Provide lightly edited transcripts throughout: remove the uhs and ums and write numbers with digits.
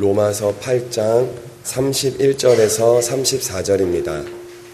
로마서 8장 31절에서 34절입니다.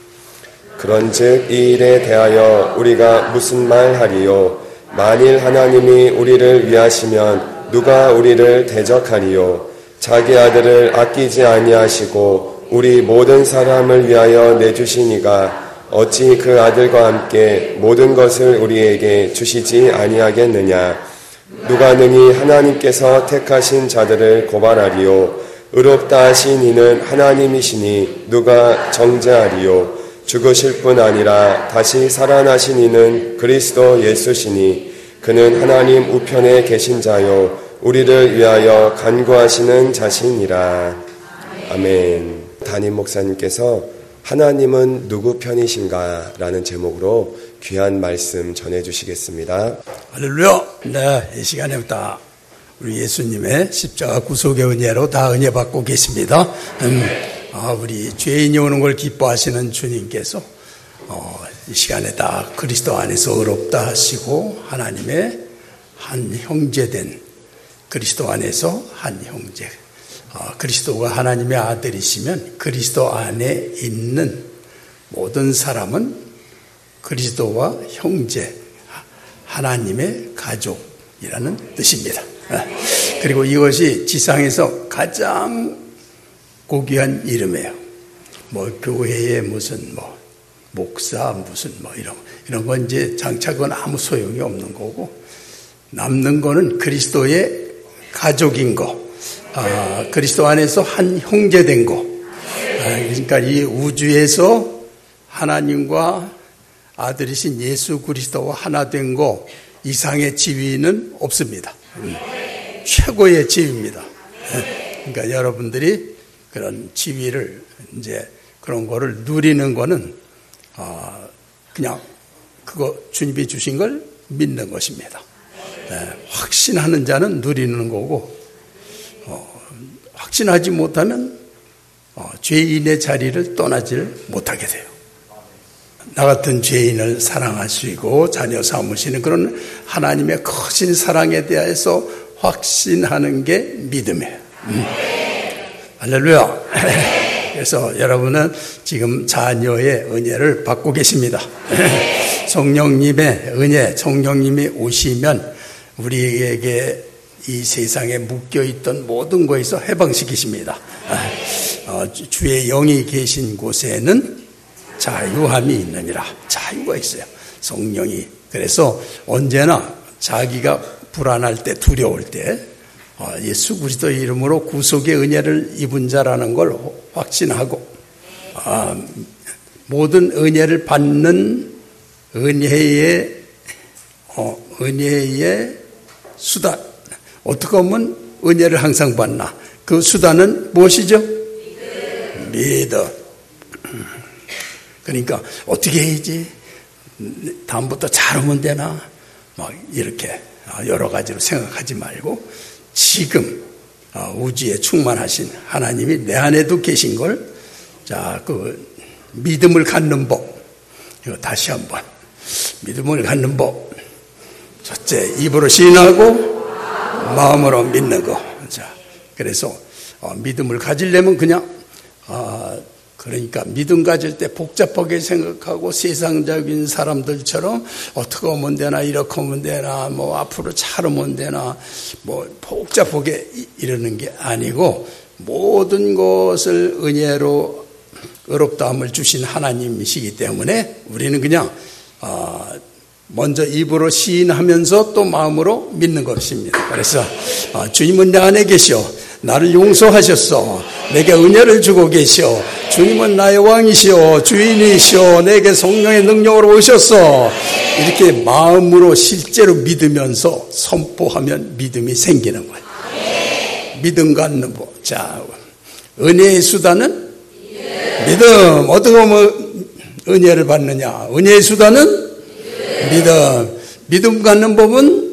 그런즉 이 일에 대하여 우리가 무슨 말하리요? 만일 하나님이 우리를 위하시면 누가 우리를 대적하리요? 자기 아들을 아끼지 아니하시고 우리 모든 사람을 위하여 내주시니가 어찌 그 아들과 함께 모든 것을 우리에게 주시지 아니하겠느냐? 누가 능히 하나님께서 택하신 자들을 고발하리요? 의롭다 하신 이는 하나님이시니 누가 정죄하리요? 죽으실 뿐 아니라 다시 살아나신 이는 그리스도 예수시니 그는 하나님 우편에 계신 자요 우리를 위하여 간구하시는 자신이라. 아멘. 담임 목사님께서 하나님은 누구 편이신가? 라는 제목으로 귀한 말씀 전해주시겠습니다. 할렐루야. 네, 이 시간에부터 우리 예수님의 십자가 구속의 은혜로 다 은혜 받고 계십니다. 우리 죄인이 오는 걸 기뻐하시는 주님께서 이 시간에 다 그리스도 안에서 의롭다 하시고 하나님의 한 형제된 그리스도 안에서 한 형제, 그리스도가 하나님의 아들이시면 그리스도 안에 있는 모든 사람은 그리스도와 형제, 하나님의 가족이라는 뜻입니다. 그리고 이것이 지상에서 가장 고귀한 이름이에요. 교회에 무슨 목사 무슨 이런 건 이제 장착은 아무 소용이 없는 거고, 남는 거는 그리스도의 가족인 거, 그리스도 안에서 한 형제된 거. 그러니까 이 우주에서 하나님과 아들이신 예수 그리스도와 하나 된 거 이상의 지위는 없습니다. 최고의 지위입니다. 그러니까 여러분들이 그런 지위를 이제 그런 거를 누리는 거는 그냥 그거 주님이 주신 걸 믿는 것입니다. 확신하는 자는 누리는 거고, 확신하지 못하면 죄인의 자리를 떠나지를 못하게 돼요. 나 같은 죄인을 사랑하시고 자녀 삼으시는 그런 하나님의 크신 사랑에 대해서 확신하는 게 믿음이에요. 할렐루야. 그래서 여러분은 지금 자녀의 은혜를 받고 계십니다. 성령님의 은혜, 성령님이 오시면 우리에게 이 세상에 묶여있던 모든 것에서 해방시키십니다. 주의 영이 계신 곳에는 자유함이 있느니라. 자유가 있어요. 성령이. 그래서 언제나 자기가 불안할 때, 두려울 때 예수 그리스도의 이름으로 구속의 은혜를 입은 자라는 걸 확신하고, 모든 은혜를 받는 은혜의 수단, 어떻게 하면 은혜를 항상 받나? 그 수단은 무엇이죠? 믿음. 그러니까 어떻게 해야지? 다음부터 잘하면 되나? 이렇게 여러 가지로 생각하지 말고 지금 우주에 충만하신 하나님이 내 안에도 계신 걸, 그 믿음을 갖는 법, 이거 다시 한번 믿음을 갖는 법. 첫째, 입으로 시인하고 마음으로 믿는 거. 그래서 믿음을 가지려면 그냥 그러니까 믿음 가질 때 복잡하게 생각하고 세상적인 사람들처럼 어떻게 하면 되나, 이렇게 하면 되나, 앞으로 잘하면 되나, 복잡하게 이러는 게 아니고, 모든 것을 은혜로 의롭다함을 주신 하나님이시기 때문에 우리는 그냥 먼저 입으로 시인하면서 또 마음으로 믿는 것입니다. 그래서 주님은 내 안에 계시오. 나를 용서하셨어. 내게 은혜를 주고 계시오. 주님은 나의 왕이시오. 주인이시오. 내게 성령의 능력으로 오셨어. 이렇게 마음으로 실제로 믿으면서 선포하면 믿음이 생기는 거예요. 믿음 갖는 법. 은혜의 수단은 믿음. 어떻게 하면 은혜를 받느냐? 은혜의 수단은 믿음. 믿음 갖는 법은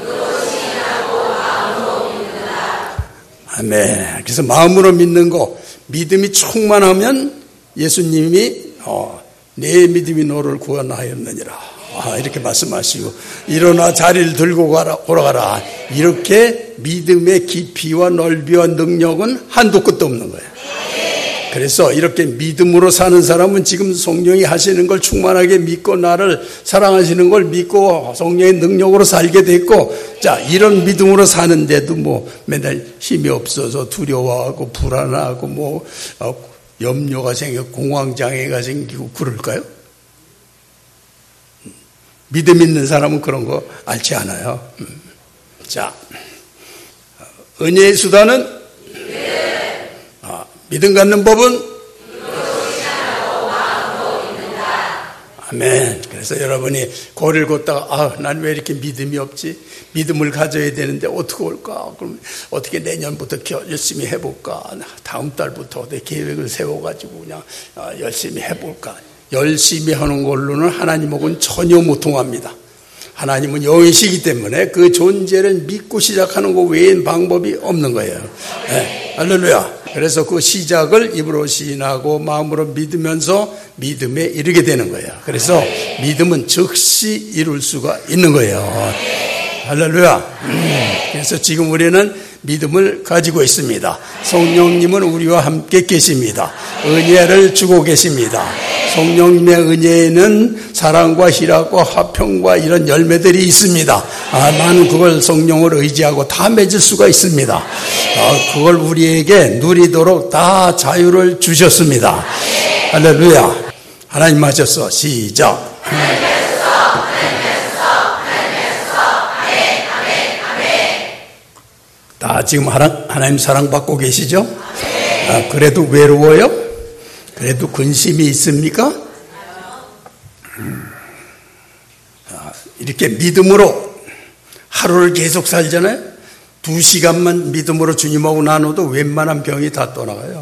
아멘. 그래서 마음으로 믿는 거, 믿음이 충만하면 예수님이 내 믿음이 너를 구원하였느니라. 이렇게 말씀하시고 일어나 자리를 들고 걸어가라. 이렇게 믿음의 깊이와 넓이와 능력은 한도 끝도 없는 거예요. 그래서 이렇게 믿음으로 사는 사람은 지금 성령이 하시는 걸 충만하게 믿고 나를 사랑하시는 걸 믿고 성령의 능력으로 살게 됐고, 자, 이런 믿음으로 사는데도 뭐 맨날 힘이 없어서 두려워하고 불안하고 염려가 생기고 공황장애가 생기고 그럴까요? 믿음 있는 사람은 그런 거 앓지 않아요. 자, 은혜의 수단은 믿음 갖는 법은 아멘. 그래서 여러분이 고리를 걷다가 난 왜 이렇게 믿음이 없지? 믿음을 가져야 되는데 어떻게 올까? 그럼 어떻게 내년부터 열심히 해볼까? 다음 달부터 내 계획을 세워가지고 그냥 열심히 해볼까? 열심히 하는 걸로는 하나님하고는 전혀 못 통합니다. 하나님은 영이시기 때문에 그 존재를 믿고 시작하는 것 외엔 방법이 없는 거예요. 네. 할렐루야. 그래서 그 시작을 입으로 시인하고 마음으로 믿으면서 믿음에 이르게 되는 거예요. 그래서 믿음은 즉시 이룰 수가 있는 거예요. 할렐루야. 그래서 지금 우리는 믿음을 가지고 있습니다. 성령님은 우리와 함께 계십니다. 은혜를 주고 계십니다. 성령님의 은혜에는 사랑과 희락과 화평과 이런 열매들이 있습니다. 나는 그걸 성령을 의지하고 다 맺을 수가 있습니다. 그걸 우리에게 누리도록 다 자유를 주셨습니다. 할렐루야. 하나님 맞았어. 시작. 다 지금 하나님 사랑받고 계시죠? 그래도 외로워요? 그래도 근심이 있습니까? 이렇게 믿음으로 하루를 계속 살잖아요. 2시간만 믿음으로 주님하고 나눠도 웬만한 병이 다 떠나가요.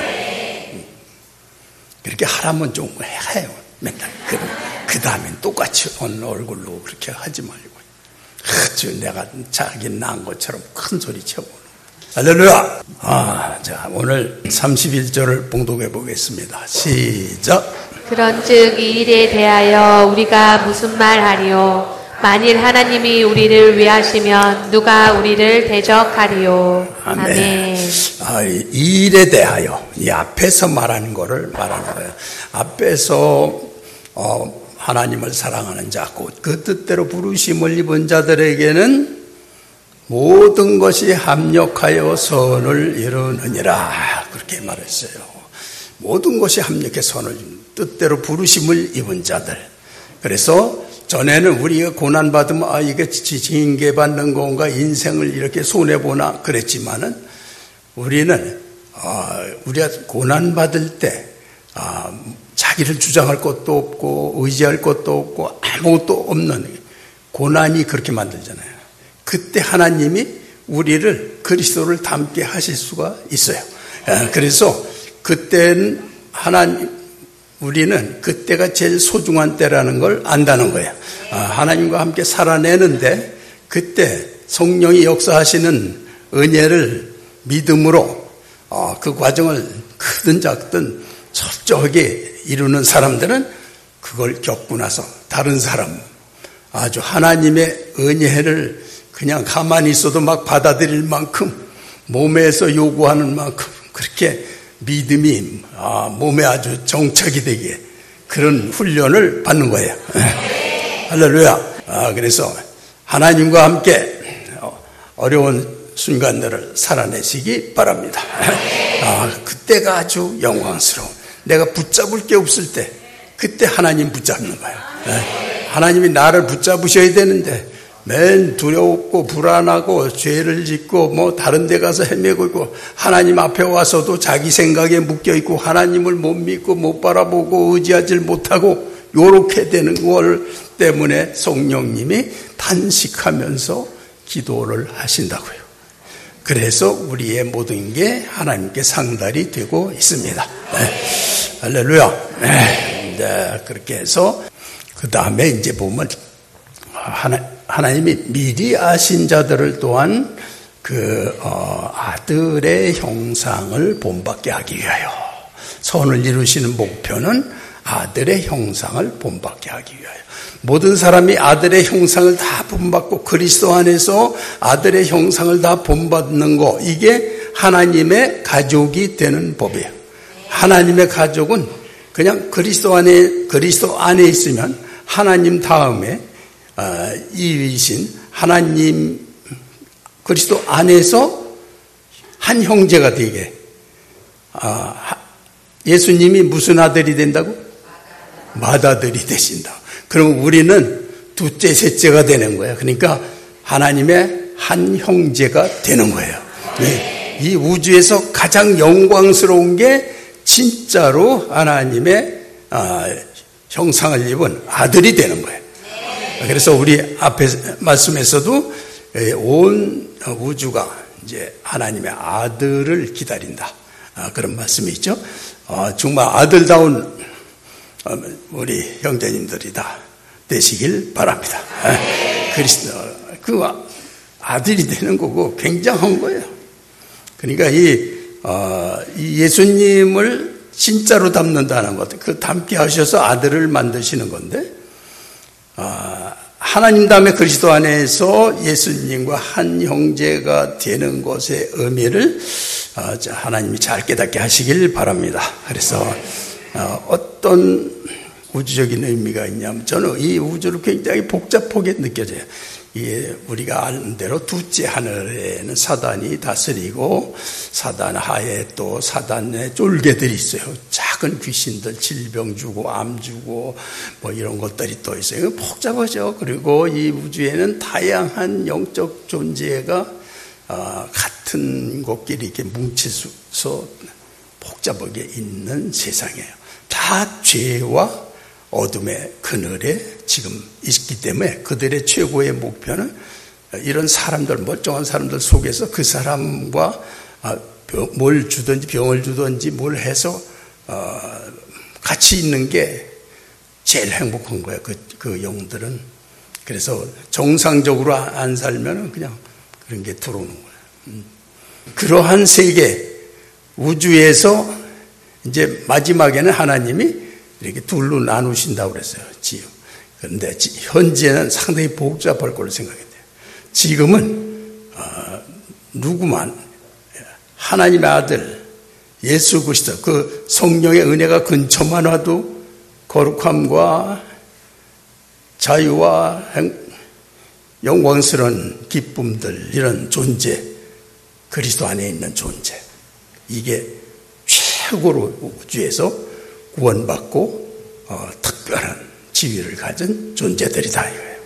그렇게 하라면 좀 해요. 맨날. 그 다음엔 똑같이 온 얼굴로 그렇게 하지 말고. 내가 자기 낳은 것처럼 큰 소리 쳐보는. 할렐루야. 자, 오늘 31절을 봉독해 보겠습니다. 시작. 그런즉 이 일에 대하여 우리가 무슨 말하리요? 만일 하나님이 우리를 위하시면 누가 우리를 대적하리요? 아멘. 이 일에 대하여 이 앞에서 말하는 거를 말하는 거예요. 앞에서 하나님을 사랑하는 자, 곧 그 뜻대로 부르심을 입은 자들에게는 모든 것이 합력하여 선을 이루느니라. 그렇게 말했어요. 모든 것이 합력해 선을 이루는 뜻대로 부르심을 입은 자들. 그래서 전에는 우리가 고난받으면 이게 징계받는 건가, 인생을 이렇게 손해보나 그랬지만은 우리는 우리가 고난받을 때 자기를 주장할 것도 없고 의지할 것도 없고 아무것도 없는 고난이 그렇게 만들잖아요. 그때 하나님이 우리를 그리스도를 닮게 하실 수가 있어요. 그래서 그때는 우리는 그때가 제일 소중한 때라는 걸 안다는 거예요. 하나님과 함께 살아내는데 그때 성령이 역사하시는 은혜를 믿음으로 그 과정을 크든 작든 철저하게 이루는 사람들은 그걸 겪고 나서 다른 사람 아주 하나님의 은혜를 그냥 가만히 있어도 막 받아들일 만큼 몸에서 요구하는 만큼 그렇게 믿음이 몸에 아주 정착이 되게 그런 훈련을 받는 거예요. 할렐루야. 그래서 하나님과 함께 어려운 순간들을 살아내시기 바랍니다. 그때가 아주 영광스러운, 내가 붙잡을 게 없을 때 그때 하나님 붙잡는 거예요. 하나님이 나를 붙잡으셔야 되는데 맨 두렵고 불안하고 죄를 짓고 뭐 다른 데 가서 헤매고 있고 하나님 앞에 와서도 자기 생각에 묶여 있고 하나님을 못 믿고 못 바라보고 의지하지 못하고 요렇게 되는 걸 때문에 성령님이 탄식하면서 기도를 하신다고요. 그래서 우리의 모든 게 하나님께 상달이 되고 있습니다. 할렐루야. 네, 그렇게 해서 그 다음에 이제 보면 하나님이 미리 아신 자들을 또한 그 아들의 형상을 본받게 하기 위하여 선을 이루시는 목표는 아들의 형상을 본받게 하기 위하여. 모든 사람이 아들의 형상을 다 본받고 그리스도 안에서 아들의 형상을 다 본받는 거, 이게 하나님의 가족이 되는 법이에요. 하나님의 가족은 그냥 그리스도 안에 있으면 하나님 다음에 이위신 하나님 그리스도 안에서 한 형제가 되게. 예수님이 무슨 아들이 된다고? 맏아들이 되신다. 그럼 우리는 둘째, 셋째가 되는 거예요. 그러니까 하나님의 한 형제가 되는 거예요. 네. 이 우주에서 가장 영광스러운 게 진짜로 하나님의 형상을 입은 아들이 되는 거예요. 그래서 우리 앞에 말씀에서도 온 우주가 이제 하나님의 아들을 기다린다. 그런 말씀이 있죠. 정말 아들다운 우리 형제님들이다 되시길 바랍니다. 그리스도 그 아들이 되는 거고 굉장한 거예요. 그러니까 이 예수님을 진짜로 닮는다는 것, 그 닮게 하셔서 아들을 만드시는 건데, 하나님 다음에 그리스도 안에서 예수님과 한 형제가 되는 것의 의미를 하나님이 잘 깨닫게 하시길 바랍니다. 그래서 어떤 우주적인 의미가 있냐면, 저는 이 우주를 굉장히 복잡하게 느껴져요. 이게 우리가 아는 대로 둘째 하늘에는 사단이 다스리고, 사단 하에 또 사단의 쫄개들이 있어요. 작은 귀신들, 질병 주고 암 주고 뭐 이런 것들이 또 있어요. 복잡하죠. 그리고 이 우주에는 다양한 영적 존재가 같은 곳끼리 이렇게 뭉쳐서 복잡하게 있는 세상이에요. 다 죄와 어둠의 그늘에 지금 있기 때문에 그들의 최고의 목표는 이런 사람들, 멀쩡한 사람들 속에서 그 사람과 뭘 주든지 병을 주든지 뭘 해서 같이 있는 게 제일 행복한 거예요. 그 영들은. 그래서 정상적으로 안 살면 그냥 그런 게 들어오는 거예요. 그러한 세계 우주에서 이제 마지막에는 하나님이 이렇게 둘로 나누신다고 그랬어요. 그런데 현재는 상당히 복잡할 걸로 생각해요. 지금은 누구만 하나님의 아들 예수 그리스도, 그 성령의 은혜가 근처만 와도 거룩함과 자유와 영광스러운 기쁨들, 이런 존재, 그리스도 안에 있는 존재, 이게 최고로 우주에서 구원받고 특별한 지위를 가진 존재들이다 이거예요.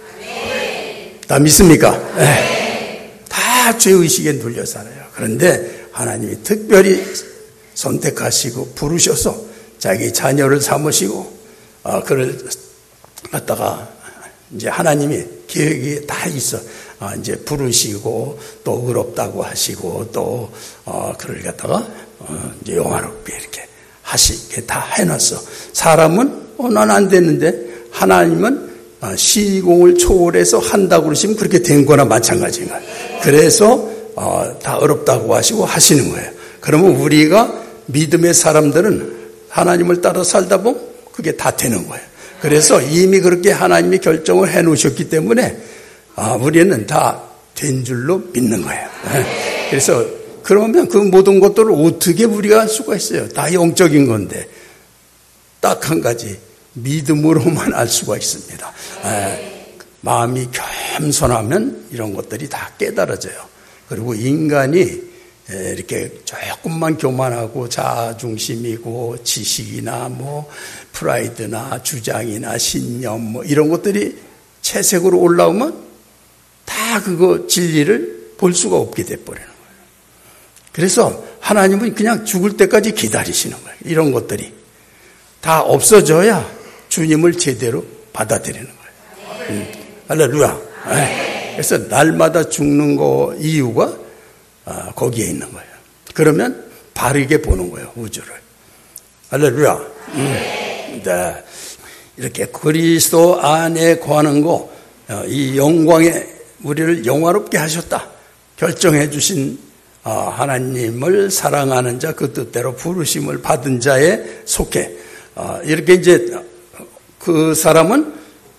다 믿습니까? 네. 다 죄의식에 눌려 살아요. 그런데 하나님이 특별히 선택하시고 부르셔서 자기 자녀를 삼으시고 그를 갖다가 이제 하나님이 계획이 다 있어. 이제 부르시고 또 의롭다고 하시고 또 그를 갖다가 이제 영화롭게 이렇게 하시게 다 해놨어. 사람은 난 안 됐는데 하나님은 시공을 초월해서 한다고 그러시면 그렇게 된 거나 마찬가지인 거예요. 그래서 다 어렵다고 하시고 하시는 거예요. 그러면 우리가 믿음의 사람들은 하나님을 따라 살다 보면 그게 다 되는 거예요. 그래서 이미 그렇게 하나님이 결정을 해 놓으셨기 때문에 우리는 다 된 줄로 믿는 거예요. 그래서 그러면 그 모든 것들을 어떻게 우리가 할 수가 있어요? 다 영적인 건데 딱 한 가지, 믿음으로만 알 수가 있습니다. 마음이 겸손하면 이런 것들이 다 깨달아져요. 그리고 인간이 이렇게 조금만 교만하고 자아중심이고 지식이나 뭐 프라이드나 주장이나 신념 뭐 이런 것들이 채색으로 올라오면 다 그거 진리를 볼 수가 없게 돼버리는 거예요. 그래서 하나님은 그냥 죽을 때까지 기다리시는 거예요. 이런 것들이 다 없어져야 주님을 제대로 받아들이는 거예요. 할렐루야. 그래서 날마다 죽는 거 이유가 거기에 있는 거예요. 그러면 바르게 보는 거예요, 우주를. 할렐루야. 네. 이렇게 그리스도 안에 거하는 거, 이 영광에 우리를 영화롭게 하셨다 결정해 주신 하나님을 사랑하는 자, 그 뜻대로 부르심을 받은 자에 속해 이렇게 이제 그 사람은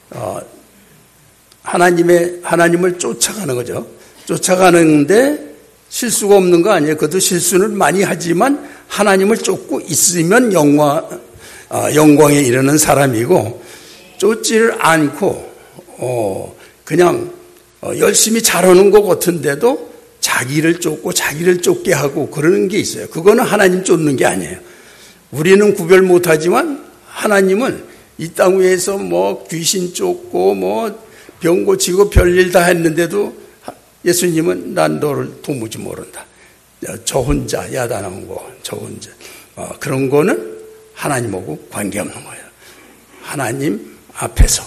하나님을 쫓아가는 거죠. 쫓아가는데 실수가 없는 거 아니에요. 그것도 실수는 많이 하지만 하나님을 쫓고 있으면 영광에 이르는 사람이고, 쫓지를 않고 그냥 열심히 잘하는 것 같은데도 자기를 쫓고 자기를 쫓게 하고 그러는 게 있어요. 그거는 하나님 쫓는 게 아니에요. 우리는 구별 못하지만 하나님은 이 땅 위에서 뭐 귀신 쫓고 뭐 병 고치고 별일 다 했는데도 예수님은 난 너를 도무지 모른다. 저 혼자 야단한 거, 저 혼자 그런 거는 하나님하고 관계없는 거예요. 하나님 앞에서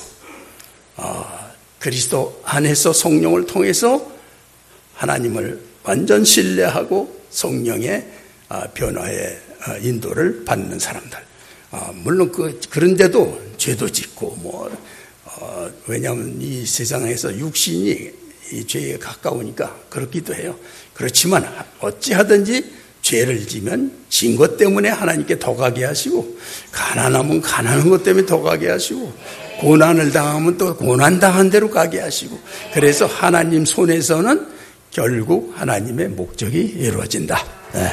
그리스도 안에서 성령을 통해서 하나님을 완전 신뢰하고 성령의 변화의 인도를 받는 사람들. 물론 그런데도 죄도 짓고 왜냐하면 이 세상에서 육신이 이 죄에 가까우니까 그렇기도 해요. 그렇지만 어찌하든지 죄를 지면 진 것 때문에 하나님께 더 가게 하시고, 가난하면 가난한 것 때문에 더 가게 하시고, 고난을 당하면 또 고난 당한 대로 가게 하시고, 그래서 하나님 손에서는 결국 하나님의 목적이 이루어진다.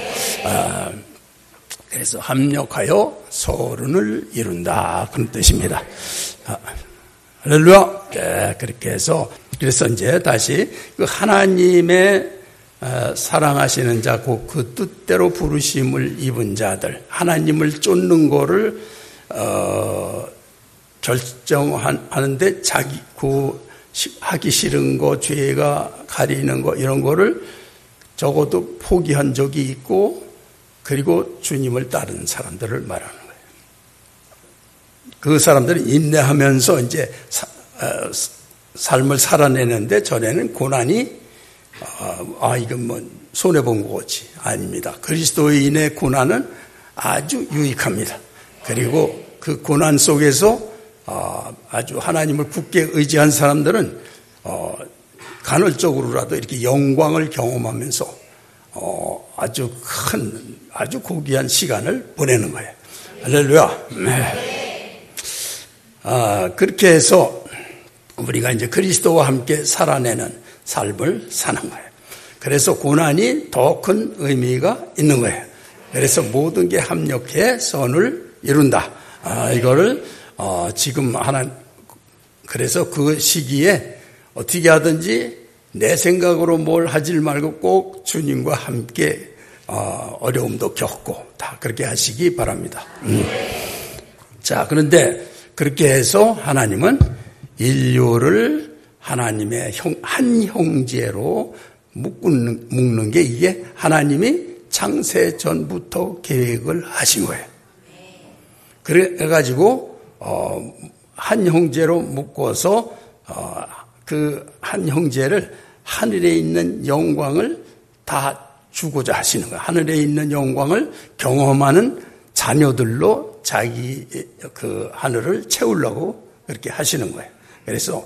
그래서 합력하여 서른을 이룬다, 그런 뜻입니다. 할렐루야. 그렇게 해서 그래서 이제 다시 그 하나님의 사랑하시는 자, 그 뜻대로 부르심을 입은 자들, 하나님을 쫓는 거를 결정하는데 자기 하기 싫은 거, 죄가 가리는 거 이런 거를 적어도 포기한 적이 있고, 그리고 주님을 따르는 사람들을 말하는 거예요. 그 사람들은 인내하면서 이제 삶을 살아내는데, 전에는 고난이 이건 뭐 손해본 거지. 아닙니다. 그리스도인의 고난은 아주 유익합니다. 그리고 그 고난 속에서 아주 하나님을 굳게 의지한 사람들은 간헐적으로라도 이렇게 영광을 경험하면서 아주 고귀한 시간을 보내는 거예요. 할렐루야. 그렇게 해서 우리가 이제 그리스도와 함께 살아내는 삶을 사는 거예요. 그래서 고난이 더 큰 의미가 있는 거예요. 그래서 모든 게 합력해 선을 이룬다. 이거를 지금 그래서 그 시기에 어떻게 하든지 내 생각으로 뭘 하질 말고 꼭 주님과 함께 어려움도 겪고 다 그렇게 하시기 바랍니다. 자, 그런데 그렇게 해서 하나님은 인류를 하나님의 한 형제로 묶는 게 이게 하나님이 창세 전부터 계획을 하신 거예요. 그래가지고 한 형제로 묶어서 그 한 형제를 하늘에 있는 영광을 다 주고자 하시는 거예요. 하늘에 있는 영광을 경험하는 자녀들로 자기 그 하늘을 채우려고 그렇게 하시는 거예요. 그래서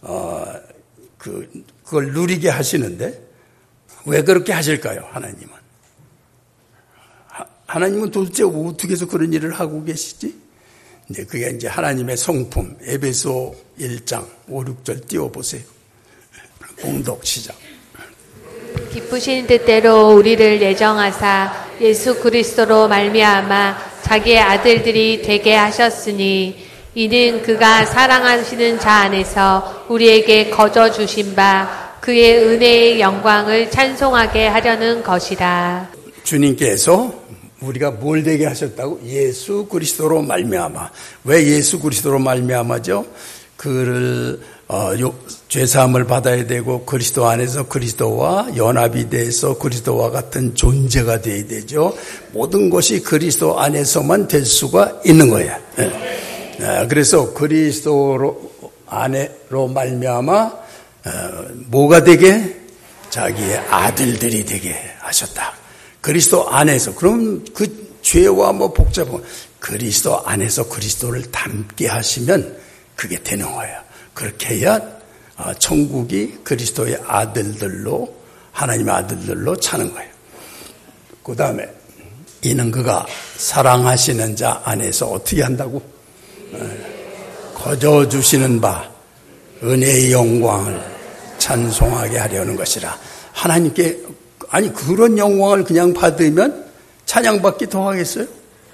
그걸 누리게 하시는데, 왜 그렇게 하실까요? 하나님은 도대체 어떻게 해서 그런 일을 하고 계시지? 이제 그게 이제 하나님의 성품, 에베소 1장 5, 6절 띄워보세요. 공독 시작. 기쁘신 뜻대로 우리를 예정하사 예수 그리스도로 말미암아 자기의 아들들이 되게 하셨으니, 이는 그가 사랑하시는 자 안에서 우리에게 거저 주신 바 그의 은혜의 영광을 찬송하게 하려는 것이라. 주님께서 우리가 뭘 되게 하셨다고? 예수 그리스도로 말미암아. 왜 예수 그리스도로 말미암아죠? 그를 죄사함을 받아야 되고, 그리스도 안에서 그리스도와 연합이 돼서 그리스도와 같은 존재가 돼야 되죠. 모든 것이 그리스도 안에서만 될 수가 있는 거예요. 그래서 그리스도로 안에로 말미암아 뭐가 되게? 자기의 아들들이 되게 하셨다. 그리스도 안에서. 그럼 그 죄와 뭐 복잡한 그리스도 안에서 그리스도를 닮게 하시면 그게 되는 거예요. 그렇게 해야 천국이 그리스도의 아들들로, 하나님의 아들들로 차는 거예요. 그 다음에 이는 그가 사랑하시는 자 안에서 어떻게 한다고? 거저 주시는 바 은혜의 영광을 찬송하게 하려는 것이라. 하나님께 아니 그런 영광을 그냥 받으면 찬양받기 더 하겠어요?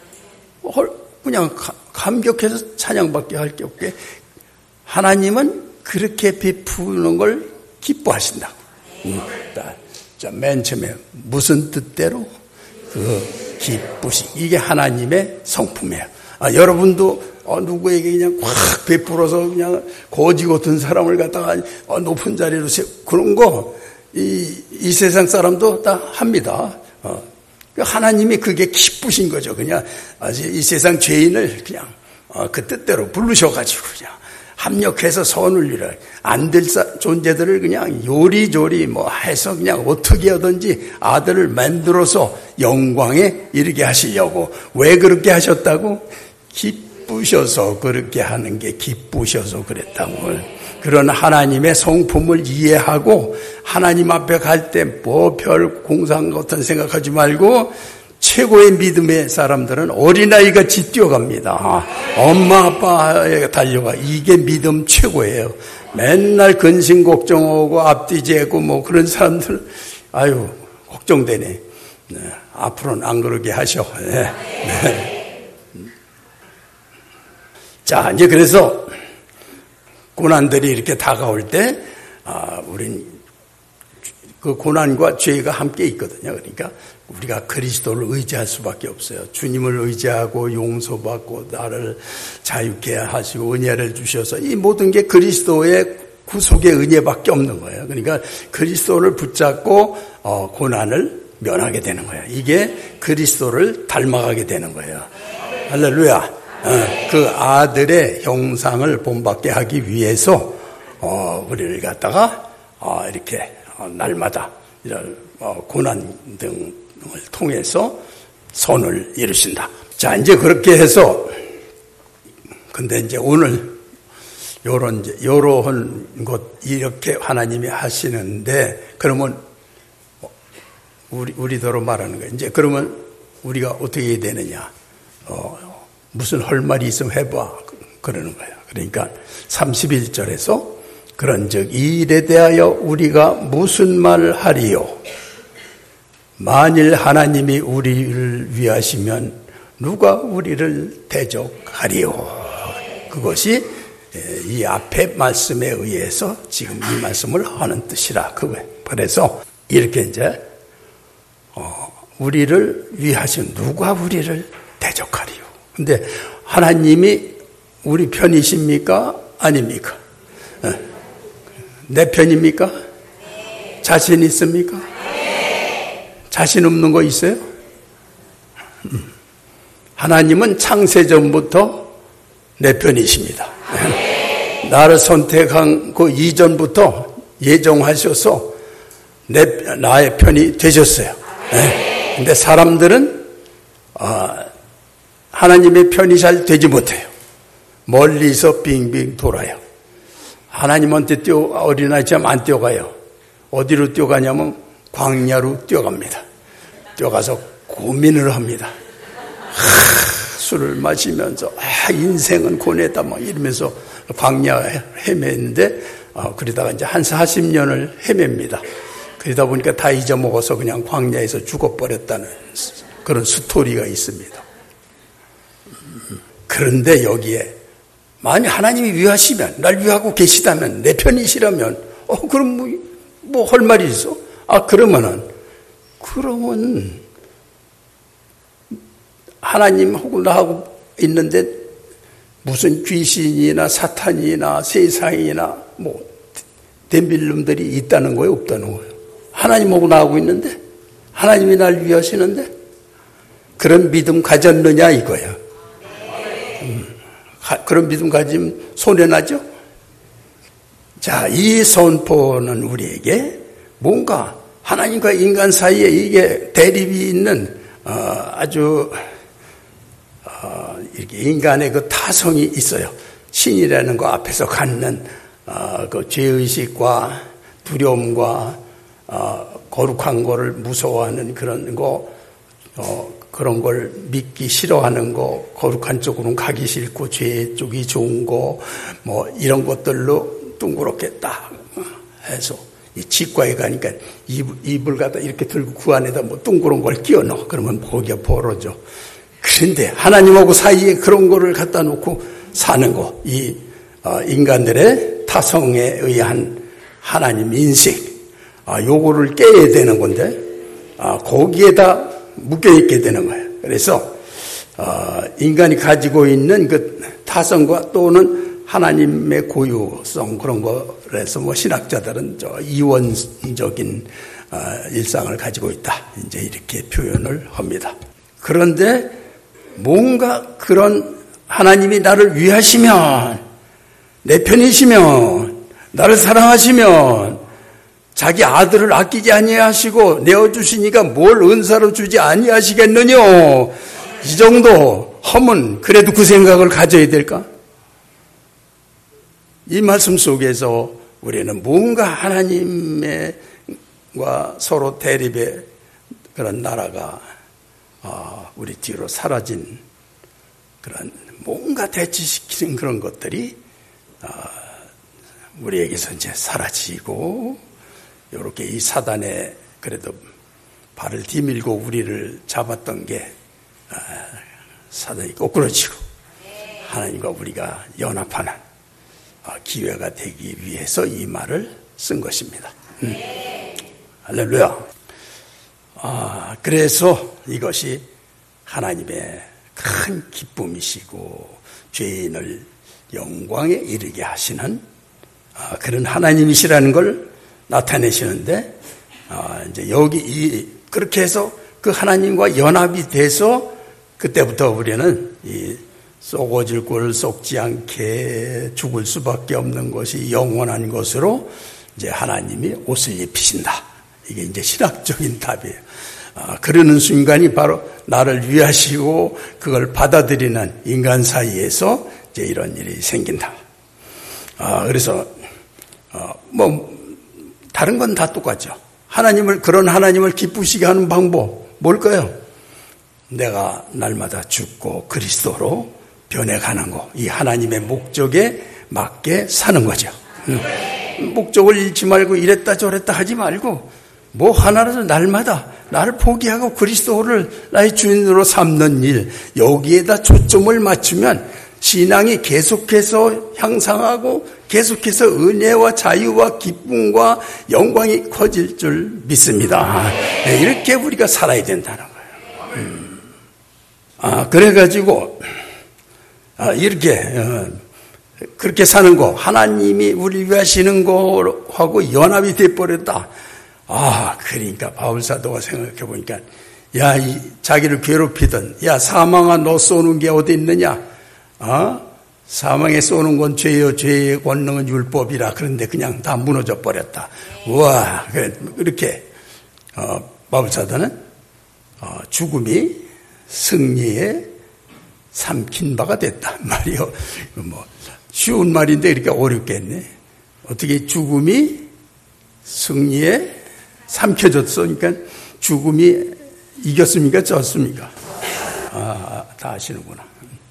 그냥 감격해서 찬양받기 할 게 없게 하나님은 그렇게 베푸는 걸 기뻐하신다고. 자, 맨 처음에 무슨 뜻대로? 그 기쁘시. 이게 하나님의 성품이에요. 여러분도 누구에게 그냥 확 베풀어서 그냥 거지 같은 사람을 갖다가 높은 자리로 그런 거 이 세상 사람도 다 합니다. 하나님이 그게 기쁘신 거죠. 그냥 이 세상 죄인을 그냥 그 뜻대로 부르셔가지고 그냥 합력해서 선을 이뤄 안 될 존재들을 그냥 요리조리 뭐 해서 그냥 어떻게 하든지 아들을 만들어서 영광에 이르게 하시려고. 왜 그렇게 하셨다고? 기쁘셔서 그렇게 하는 게 기쁘셔서 그랬다고. 그런 하나님의 성품을 이해하고 하나님 앞에 갈 때 뭐 별 공상 같은 생각하지 말고 최고의 믿음의 사람들은 어린아이같이 뛰어갑니다. 엄마 아빠에 달려가. 이게 믿음 최고예요. 맨날 근심 걱정하고 앞뒤 재고 뭐 그런 사람들 아유 걱정되네. 네, 앞으로는 안 그러게 하셔. 네. 네. 자 이제 그래서 고난들이 이렇게 다가올 때 우린 그 고난과 죄가 함께 있거든요. 그러니까 우리가 그리스도를 의지할 수밖에 없어요. 주님을 의지하고 용서받고 나를 자유케 하시고 은혜를 주셔서 이 모든 게 그리스도의 구속의 은혜밖에 없는 거예요. 그러니까 그리스도를 붙잡고 고난을 면하게 되는 거예요. 이게 그리스도를 닮아가게 되는 거예요. 할렐루야. 그 아들의 형상을 본받게 하기 위해서 우리를 갖다가 이렇게 날마다 이런 고난 등을 통해서 선을 이루신다. 자 이제 그렇게 해서 근데 이제 오늘 요런 것 이렇게 하나님이 하시는데 그러면 우리더러 말하는 거예요. 이제 그러면 우리가 어떻게 해야 되느냐? 무슨 할 말이 있으면 해봐. 그러는 거예요. 그러니까 31절에서 그런즉 이 일에 대하여 우리가 무슨 말을 하리요? 만일 하나님이 우리를 위하시면 누가 우리를 대적하리요? 그것이 이 앞에 말씀에 의해서 지금 이 말씀을 하는 뜻이라. 그래서 이렇게 이제 우리를 위하시면 누가 우리를 대적하리요? 근데 하나님이 우리 편이십니까? 아닙니까? 내 편입니까? 자신 있습니까? 자신 없는 거 있어요? 하나님은 창세전부터 내 편이십니다. 나를 선택한 그 이전부터 예정하셔서 나의 편이 되셨어요. 근데 사람들은 하나님의 편이 잘 되지 못해요. 멀리서 빙빙 돌아요. 하나님한테 어린아이처럼 안 뛰어가요. 어디로 뛰어가냐면 광야로 뛰어갑니다. 뛰어가서 고민을 합니다. 술을 마시면서 인생은 고뇌다 막 이러면서 광야 헤매는데 그러다가 이제 한 40년을 헤맵니다. 그러다 보니까 다 잊어먹어서 그냥 광야에서 죽어버렸다는 그런 스토리가 있습니다. 그런데 여기에 만약 하나님이 위하시면 날 위하고 계시다면 내 편이시라면 그럼 뭐 할 말이 있어? 그러면 하나님하고 나하고 있는데 무슨 귀신이나 사탄이나 세상이나 뭐 덤빌놈들이 있다는 거예요? 없다는 거예요? 하나님하고 나하고 있는데 하나님이 날 위하시는데 그런 믿음 가졌느냐 이거예요. 그런 믿음 가지면 손해나죠? 자, 이 선포는 우리에게 뭔가 하나님과 인간 사이에 이게 대립이 있는 아주 이렇게 인간의 그 타성이 있어요. 신이라는 거 앞에서 갖는 그 죄의식과 두려움과 거룩한 거를 무서워하는 그런 거 그런 걸 믿기 싫어하는 거, 거룩한 쪽으로는 가기 싫고 죄 쪽이 좋은 거, 뭐 이런 것들로 둥그렇게 딱 해서 이 치과에 가니까 입을 갖다 이렇게 들고 그 안에다 뭐 둥그런 걸 끼워 넣어. 그러면 거기가 벌어져. 그런데 하나님하고 사이에 그런 거를 갖다 놓고 사는 거, 이 인간들의 타성에 의한 하나님 인식, 요거를 깨야 되는 건데, 거기에다 묶여있게 되는 거예요. 그래서, 인간이 가지고 있는 그 타성과 또는 하나님의 고유성, 그런 거에서 뭐 신학자들은 이원적인 일상을 가지고 있다. 이제 이렇게 표현을 합니다. 그런데 뭔가 그런 하나님이 나를 위하시면, 내 편이시면, 나를 사랑하시면, 자기 아들을 아끼지 아니하시고 내어주시니까 뭘 은사로 주지 아니하시겠느냐. 이 정도 하면 그래도 그 생각을 가져야 될까? 이 말씀 속에서 우리는 뭔가 하나님과 서로 대립의 그런 나라가 우리 뒤로 사라진 그런 뭔가 대치시키는 그런 것들이 우리에게서 이제 사라지고, 이렇게 이 사단에 그래도 발을 디밀고 우리를 잡았던 게 사단이 꼬꾸러지고 하나님과 우리가 연합하는 기회가 되기 위해서 이 말을 쓴 것입니다. 할렐루야. 그래서 이것이 하나님의 큰 기쁨이시고 죄인을 영광에 이르게 하시는 그런 하나님이시라는 걸 나타내시는데, 이제 여기 그렇게 해서 그 하나님과 연합이 돼서 그때부터 우리는 이 썩어질 꼴을 썩지 않게 죽을 수밖에 없는 것이 영원한 것으로 이제 하나님이 옷을 입히신다. 이게 이제 신학적인 답이에요. 그러는 순간이 바로 나를 위하시고 그걸 받아들이는 인간 사이에서 이제 이런 일이 생긴다. 그래서 뭐 다른 건 다 똑같죠. 그런 하나님을 기쁘시게 하는 방법 뭘까요? 내가 날마다 죽고 그리스도로 변해가는 거, 이 하나님의 목적에 맞게 사는 거죠. 목적을 잃지 말고 이랬다 저랬다 하지 말고 뭐 하나라도 날마다 나를 포기하고 그리스도를 나의 주인으로 삼는 일, 여기에다 초점을 맞추면 신앙이 계속해서 향상하고 계속해서 은혜와 자유와 기쁨과 영광이 커질 줄 믿습니다. 이렇게 우리가 살아야 된다는 거예요. 그래가지고 이렇게 그렇게 사는 거, 하나님이 우리 위하시는 거하고 연합이 돼버렸다. 그러니까 바울사도가 생각해 보니까, 자기를 괴롭히던, 사망아 너 쏘는 게 어디 있느냐? 사망에 쏘는 건 죄요, 죄의 권능은 율법이라. 그런데 그냥 다 무너져 버렸다. 우와, 이렇게 바울사도는 죽음이 승리에 삼킨 바가 됐다 말이요. 뭐 쉬운 말인데 이렇게 어렵겠네. 어떻게 죽음이 승리에 삼켜졌어? 그러니까 죽음이 이겼습니까? 졌습니까? 다 아시는구나.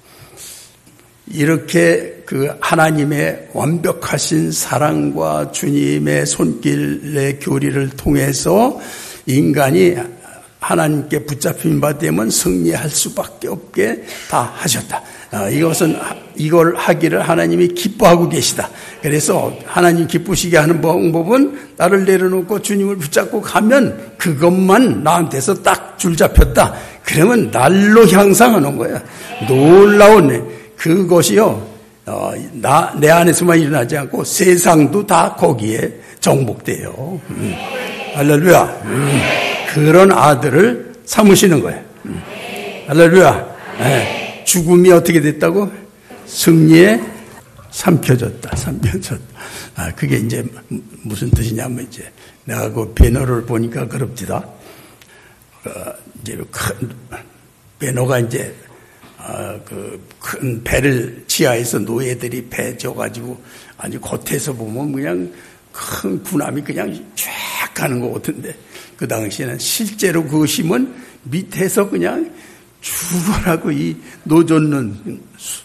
이렇게 그 하나님의 완벽하신 사랑과 주님의 손길의 교리를 통해서 인간이 하나님께 붙잡힌 바 되면 승리할 수밖에 없게 다 하셨다. 이걸 하기를 하나님이 기뻐하고 계시다. 그래서 하나님 기쁘시게 하는 방법은 나를 내려놓고 주님을 붙잡고 가면 그것만 나한테서 딱 줄 잡혔다. 그러면 날로 향상하는 거야. 놀라운 그것이요. 내 안에서만 일어나지 않고 세상도 다 거기에 정복돼요. 할렐루야. 그런 아들을 삼으시는 거예요. 할렐루야. 죽음이 어떻게 됐다고? 승리에 삼켜졌다. 그게 이제 무슨 뜻이냐면 이제 내가 그 배너를 보니까 그럽디다. 이제 배너가 이제 그 큰 배를 지하에서 노예들이 배 져가지고 아주 겉에서 보면 그냥 큰 군함이 그냥 쫙 가는 것 같은데 그 당시에는 실제로 그 힘은 밑에서 그냥 죽어라고 이 노젓는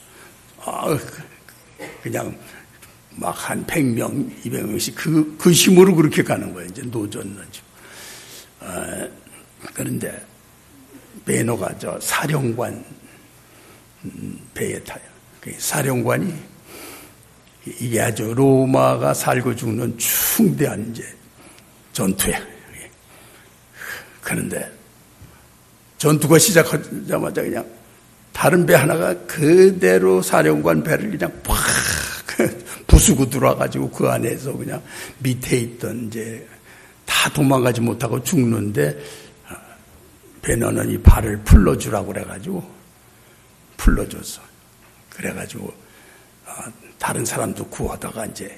그냥 막 한 100명, 200명씩 그 힘으로 그렇게 가는 거예요. 이제 노젓는. 그런데 베노가 저 사령관 배에 타요. 사령관이 이게 아주 로마가 살고 죽는 충대한 이제 전투야. 그런데 전투가 시작하자마자 그냥 다른 배 하나가 그대로 사령관 배를 그냥 팍 부수고 들어와가지고 그 안에서 그냥 밑에 있던 이제 다 도망가지 못하고 죽는데 베너는 이 발을 풀러주라고 그래가지고 풀러줬어. 그래가지고 다른 사람도 구하다가 이제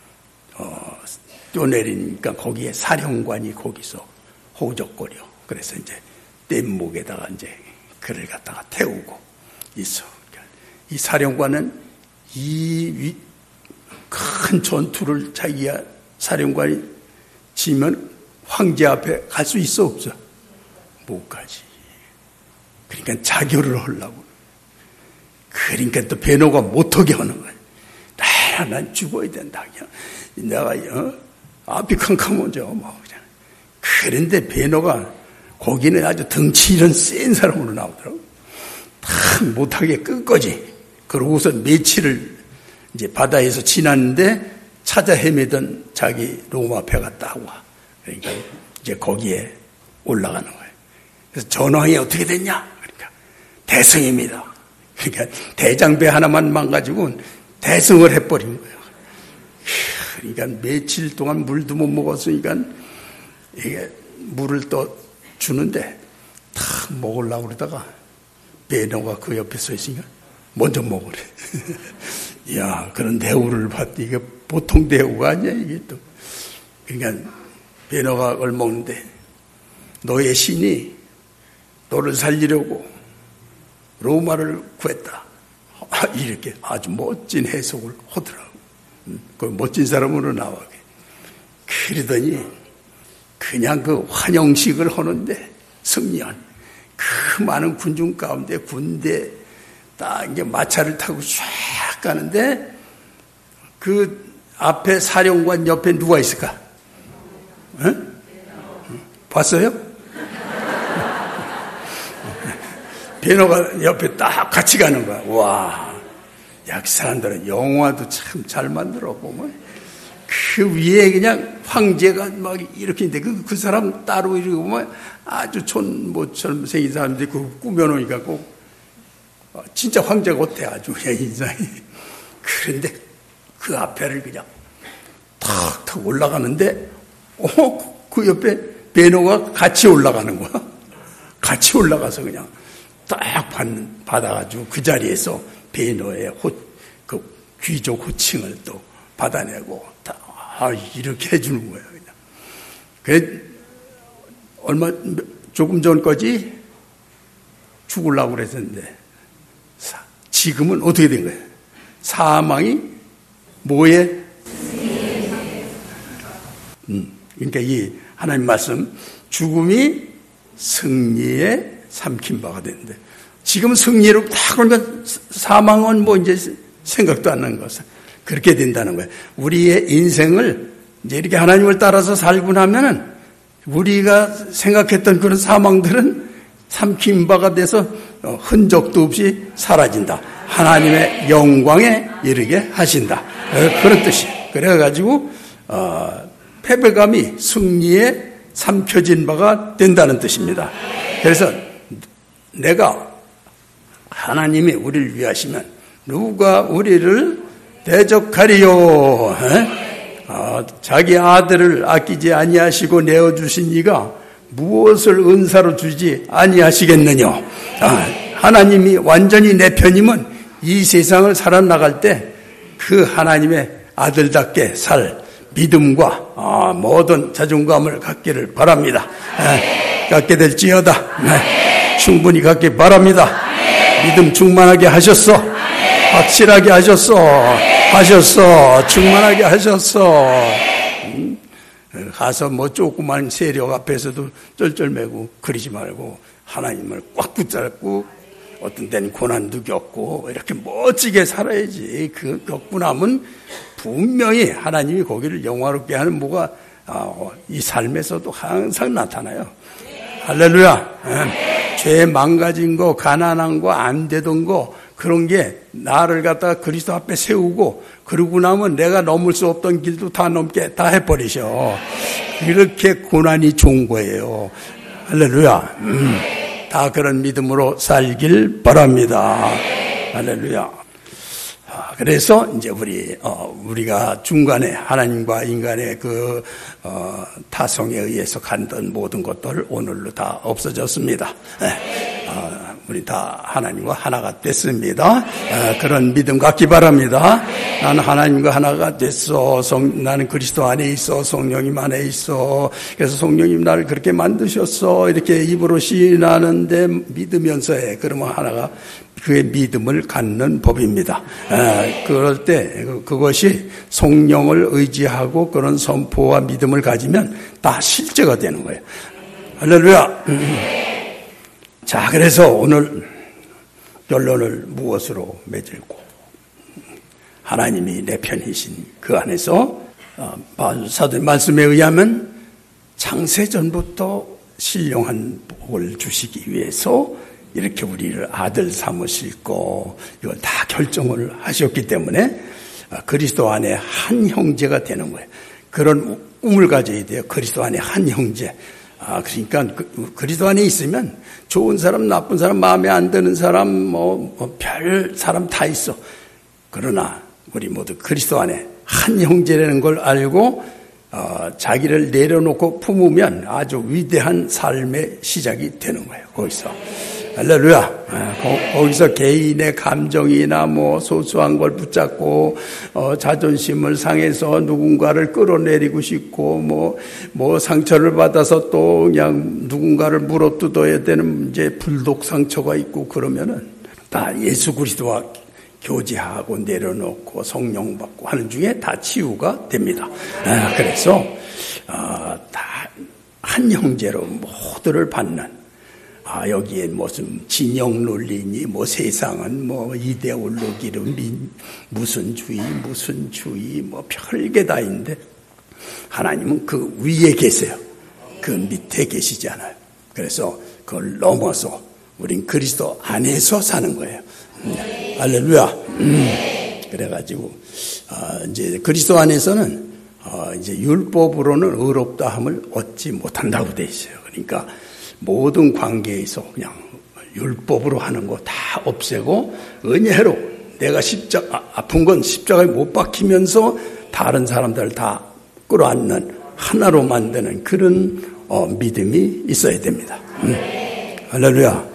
뛰어내리니까 거기에 사령관이 거기서 호적거려. 그래서 이제 뗏목에다가 이제 그를 갖다가 태우고 있어. 이 사령관은 이 큰 전투를 자기가 사령관이 지면 황제 앞에 갈 수 있어 없어? 못 가지. 그러니까 자결을 하려고. 그러니까 또 베노가 못하게 하는 거야. 난 죽어야 된다. 그냥 내가 앞이 캄캄하죠. 뭐 그냥. 그런데 베노가 거기는 아주 덩치 이런 센 사람으로 나오더라고. 다 못하게 끝까지. 그러고서 며칠을 이제 바다에서 지났는데 찾아 헤매던 자기 로마 배가 딱 와. 그러니까 이제 거기에 올라가는 거예요. 그래서 전황이 어떻게 됐냐? 그러니까 대승입니다. 그러니까 대장배 하나만 망가지고 대승을 해버린 거예요. 그러니까 며칠 동안 물도 못 먹었으니까 이게 물을 또 주는데 탁 먹으려고 그러다가 베노가 그 옆에 서 있으니까 먼저 먹으래. 야, 그런 대우를 받대. 이게 보통 대우가 아니야, 이게 또. 그러니까 베노가 그걸 먹는데 너의 신이 너를 살리려고 로마를 구했다. 이렇게 아주 멋진 해석을 하더라고. 그 멋진 사람으로 나와게. 그러더니 그냥 그 환영식을 하는데 승리한 그 많은 군중 가운데 군대 딱 이제 마차를 타고 쫙 가는데 그 앞에 사령관 옆에 누가 있을까? 응? 봤어요? 베노가 옆에 딱 같이 가는 거야. 와, 야, 그 사람들은 영화도 참 잘 만들어 보면 그 위에 그냥 황제가 막 이렇게 있는데 그 사람 따로 이렇게 보면 아주 촌모처럼 생긴 사람들이 그 꾸며놓으니까 꼭 진짜 황제 같아 아주 그냥 인상이. 그런데 그 앞에를 그냥 탁 올라가는데 그 옆에 베노가 같이 올라가는 거야. 같이 올라가서 그냥 딱 받아가지고 그 자리에서 베노의 그 귀족 호칭을 또 받아내고 이렇게 해주는 거예요. 그냥. 조금 전까지 죽으려고 그랬었는데 지금은 어떻게 된 거예요? 사망이 뭐에? 그러니까 이 하나님 말씀 죽음이 승리에 삼킨 바가 되는데 지금 승리로 딱 그러니까 사망은 뭐 이제 생각도 안 나는 것은 그렇게 된다는 거예요. 우리의 인생을 이제 이렇게 하나님을 따라서 살고 나면은 우리가 생각했던 그런 사망들은 삼킨 바가 돼서 흔적도 없이 사라진다. 하나님의 영광에 이르게 하신다. 그런 뜻이에요. 그래가지고 패배감이 승리에 삼켜진 바가 된다는 뜻입니다. 그래서 내가 하나님이 우리를 위하시면 누가 우리를 대적하리요. 자기 아들을 아끼지 아니하시고 내어주신 이가 무엇을 은사로 주지 아니하시겠느냐. 하나님이 완전히 내 편이면 이 세상을 살아나갈 때 그 하나님의 아들답게 살 믿음과 모든 자존감을 갖기를 바랍니다. 갖게 될지어다. 충분히 갖기 바랍니다. 믿음 충만하게 하셨어. 확실하게 하셨어. 충만하게 하셨어. 가서 뭐 조그만 세력 앞에서도 쩔쩔매고 그러지 말고 하나님을 꽉 붙잡고 어떤 때는 고난도 겪고 이렇게 멋지게 살아야지. 그 겪고 나면 분명히 하나님이 거기를 영화롭게 하는 뭐가 이 삶에서도 항상 나타나요. 할렐루야. 죄 망가진 거, 가난한 거, 안 되던 거, 그런 게 나를 갖다가 그리스도 앞에 세우고 그러고 나면 내가 넘을 수 없던 길도 다 넘게 다 해버리셔. 이렇게 고난이 좋은 거예요. 할렐루야. 다 그런 믿음으로 살길 바랍니다. 할렐루야. 그래서 이제 우리가 중간에 하나님과 인간의 타성에 의해서 간던 모든 것들 오늘로 다 없어졌습니다. 우리 다 하나님과 하나가 됐습니다. 그런 믿음 갖기 바랍니다. 나는 하나님과 하나가 됐어. 나는 그리스도 안에 있어. 성령님 안에 있어. 그래서 성령님 나를 그렇게 만드셨어. 이렇게 입으로 시인하는데 믿으면서 해. 그러면 하나가 그의 믿음을 갖는 법입니다. 그럴 때 그것이 성령을 의지하고 그런 선포와 믿음을 가지면 다 실제가 되는 거예요. 할렐루야. 자, 그래서 오늘 결론을 무엇으로 맺을고? 하나님이 내 편이신 그 안에서 사도의 말씀에 의하면 창세전부터 신령한 복을 주시기 위해서 이렇게 우리를 아들 삼으시고 이걸 다 결정을 하셨기 때문에 그리스도 안에 한 형제가 되는 거예요. 그런 꿈을 가져야 돼요. 그리스도 안에 한 형제. 그러니까 그리스도 안에 있으면 좋은 사람, 나쁜 사람, 마음에 안 드는 사람, 별 사람 다 있어. 그러나 우리 모두 그리스도 안에 한 형제라는 걸 알고 자기를 내려놓고 품으면 아주 위대한 삶의 시작이 되는 거예요. 거기서. 할렐루야. 거기서 개인의 감정이나 소소한 걸 붙잡고 자존심을 상해서 누군가를 끌어내리고 싶고 상처를 받아서 또 그냥 누군가를 물어뜯어야 되는 이제 불독 상처가 있고 그러면은 다 예수 그리스도와 교제하고 내려놓고 성령 받고 하는 중에 다 치유가 됩니다. 그래서 다 한 형제로 모두를 받는 여기에 무슨 진영 논리니 세상은 이데올로기는 무슨 주의 별게 다 있는데 하나님은 그 위에 계세요. 그 밑에 계시지 않아요. 그래서 그걸 넘어서 우린 그리스도 안에서 사는 거예요. 할렐루야. 그래가지고 이제 그리스도 안에서는 이제 율법으로는 의롭다함을 얻지 못한다고 돼 있어요. 그러니까 모든 관계에서 그냥 율법으로 하는 거 다 없애고 은혜로 내가 아픈 건 십자가에 못 박히면서 다른 사람들 다 끌어안는 하나로 만드는 그런 믿음이 있어야 됩니다. 할렐루야.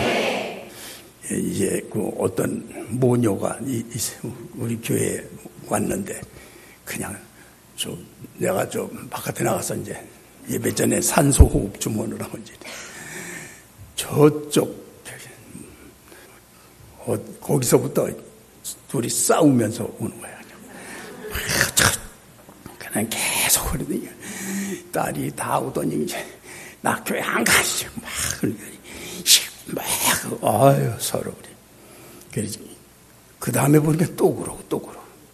이제 어떤 모녀가 우리 교회에 왔는데 그냥 내가 바깥에 나가서 이제 예배 전에 산소호흡 주문을 하고 이제 저쪽 거기서부터 둘이 싸우면서 오는 거야. 그냥 계속 그러더니 딸이 다 오더니 이제 나 교회 안 가시 아유 서로 그래. 그 다음에 보니까 또 그러고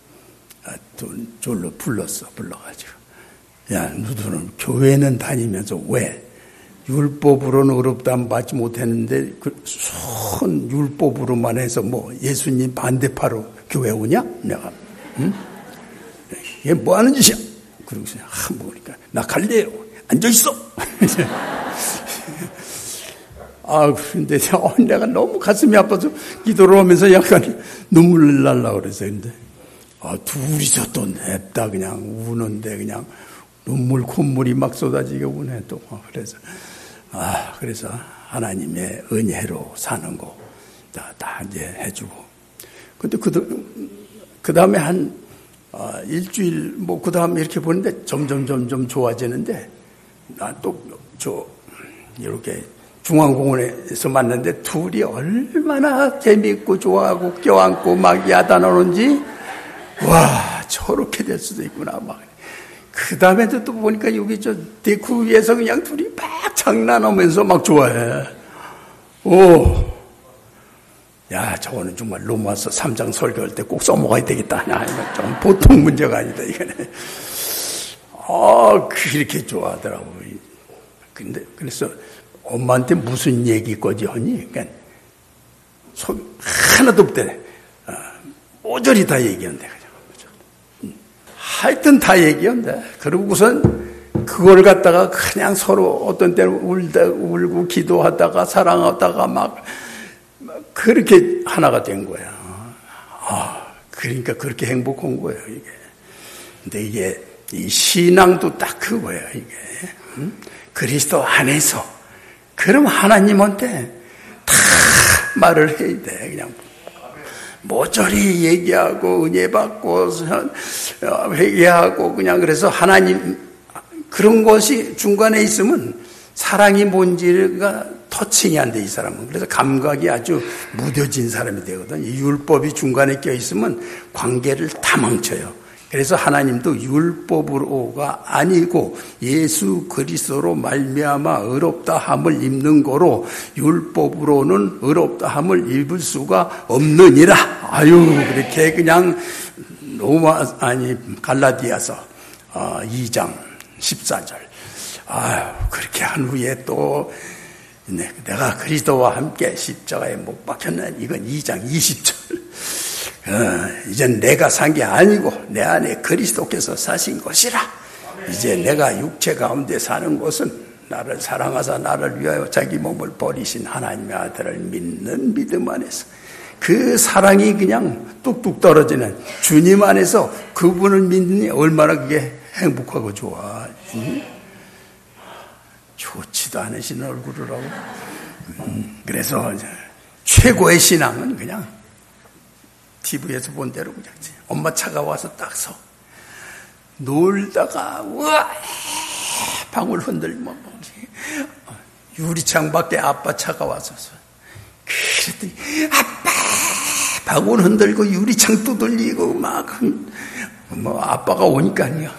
졸로 불러가지고 야, 너희들은 교회는 다니면서 왜 율법으로는 의롭다함 받지 못했는데 손 율법으로만 해서 예수님 반대파로 교회 오냐? 내가 얘 뭐 하는 짓이야? 그러고서 보니까 나 갈래요. 앉아 있어. 근데 내가 너무 가슴이 아파서 기도를 하면서 약간 눈물 날라고 그랬어요. 근데 둘이서 또 냅다 그냥 우는데 그냥 눈물 콧물이 막 쏟아지게 우네 또. 그래서 하나님의 은혜로 사는 거 다 이제 해주고. 근데 그 다음에 한 일주일 그 다음에 이렇게 보는데 점점 좋아지는데 나 또 이렇게 중앙공원에서 만났는데 둘이 얼마나 재미있고 좋아하고 껴안고 막 야단하는지 와 저렇게 될 수도 있구나 막. 그 다음에도 또 보니까 여기 데크 위에서 그냥 둘이 막 장난하면서 막 좋아해. 야, 저거는 정말 로마서 3장 설교할 때 꼭 써먹어야 되겠다. 야, 이거 좀 보통 문제가 아니다, 이거는. 그렇게 좋아하더라고. 근데, 그래서 엄마한테 무슨 얘기 거지 하니? 그러니까, 속 하나도 없대. 모조리 다 얘기한대, 그냥. 하여튼 다 얘기한대. 그러고선 그걸 갖다가 그냥 서로 어떤 때는 울고 기도하다가 사랑하다가 막 그렇게 하나가 된 거야. 그러니까 그렇게 행복한 거예요, 이게. 근데 이게, 이 신앙도 딱 그거예요, 이게. 그리스도 안에서. 그럼 하나님한테 다 말을 해야 돼, 그냥. 모조리 얘기하고, 은혜 받고, 회개하고, 그냥 그래서 하나님, 그런 것이 중간에 있으면 사랑이 뭔지가 터칭이 안 돼, 이 사람은. 그래서 감각이 아주 무뎌진 사람이 되거든. 이 율법이 중간에 껴있으면 관계를 다 망쳐요. 그래서 하나님도 율법으로가 아니고 예수 그리스도로 말미암아 의롭다 함을 입는 거로 율법으로는 의롭다 함을 입을 수가 없느니라. 그렇게 그냥 갈라디아서 2장 14절. 그렇게 한 후에 또 내가 그리스도와 함께 십자가에 못 박혔는 이건 2장 20절. 이젠 내가 산 게 아니고 내 안에 그리스도께서 사신 것이라. 이제 내가 육체 가운데 사는 것은 나를 사랑하사 나를 위하여 자기 몸을 버리신 하나님의 아들을 믿는 믿음 안에서 그 사랑이 그냥 뚝뚝 떨어지는 주님 안에서 그분을 믿니 얼마나 그게 행복하고 좋아. 좋지도 않으신 얼굴을 하고. 그래서 최고의 신앙은 그냥 TV에서 본 대로 그냥 엄마 차가 와서 딱 서 놀다가 우와 방울 흔들면 유리창 밖에 아빠 차가 와서 그랬더니 아빠 방울 흔들고 유리창 두들리고 막 아빠가 오니까요.